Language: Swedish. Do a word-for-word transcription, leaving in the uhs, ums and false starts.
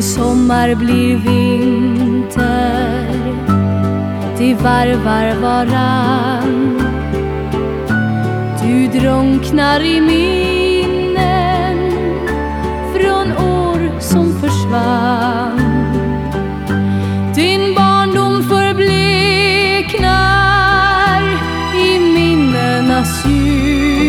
sommar blir vinter, de varvar varann. Du drunknar i min